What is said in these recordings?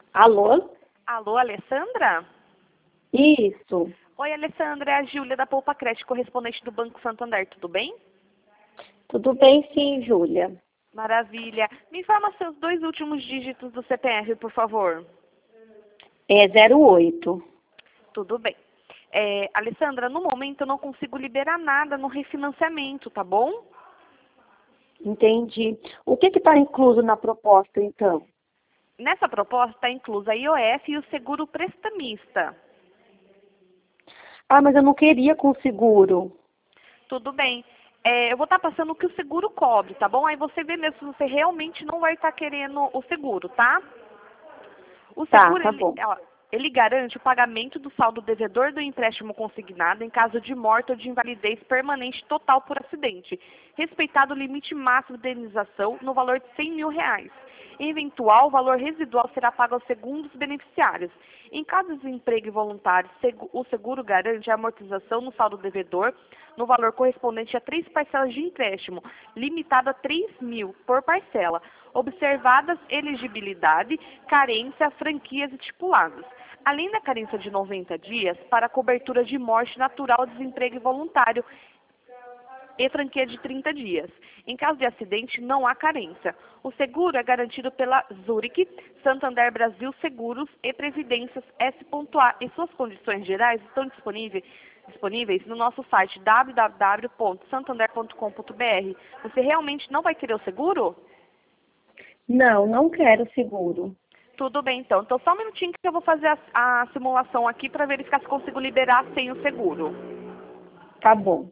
Alô? Alô, Alessandra? Isso. Oi, Alessandra, é a Júlia da Poupa Crédito, correspondente do Banco Santander, tudo bem? Tudo bem, sim, Júlia. Maravilha. Me informa seus 2 últimos dígitos do CPF, por favor. É 08. Tudo bem. Alessandra, no momento eu não consigo liberar nada no refinanciamento, tá bom? Entendi. O que está incluso na proposta, então? Nessa proposta está inclusa a IOF e o seguro prestamista. Ah, mas eu não queria com seguro. Tudo bem. Eu vou estar passando o que o seguro cobre, tá bom? Aí você vê mesmo se você realmente não vai estar querendo o seguro, tá? O seguro, Tá bom. ele garante o pagamento do saldo devedor do empréstimo consignado em caso de morte ou de invalidez permanente total por acidente, respeitado o limite máximo de indenização no valor de R$ 100.000. Eventual, o valor residual será pago aos segundos beneficiários. Em caso de desemprego involuntário, o seguro garante a amortização no saldo devedor no valor correspondente a 3 parcelas de empréstimo, limitado a R$ 3.000 por parcela, observadas elegibilidade, carência, franquias estipuladas. Além da carência de 90 dias para a cobertura de morte natural, desemprego involuntário e franquia de 30 dias. Em caso de acidente, não há carência. O seguro é garantido pela Zurich, Santander Brasil Seguros e Previdências S.A. e suas condições gerais estão disponíveis no nosso site www.santander.com.br. Você realmente não vai querer o seguro? Não quero seguro. Tudo bem, então. Então, só um minutinho que eu vou fazer a simulação aqui para verificar se consigo liberar sem o seguro. Tá bom.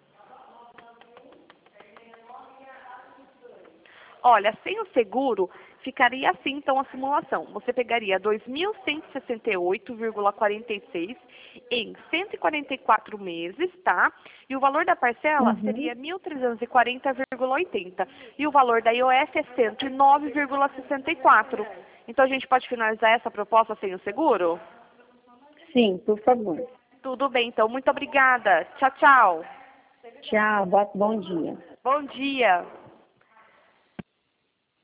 Olha, sem o seguro, ficaria assim, então, a simulação. Você pegaria 2.168,46 em 144 meses, tá? E o valor da parcela Uhum. seria 1.340,80. E o valor da IOF é 109,64. Então, a gente pode finalizar essa proposta sem o seguro? Sim, por favor. Tudo bem, então. Muito obrigada. Tchau, tchau. Tchau, bom dia. Bom dia.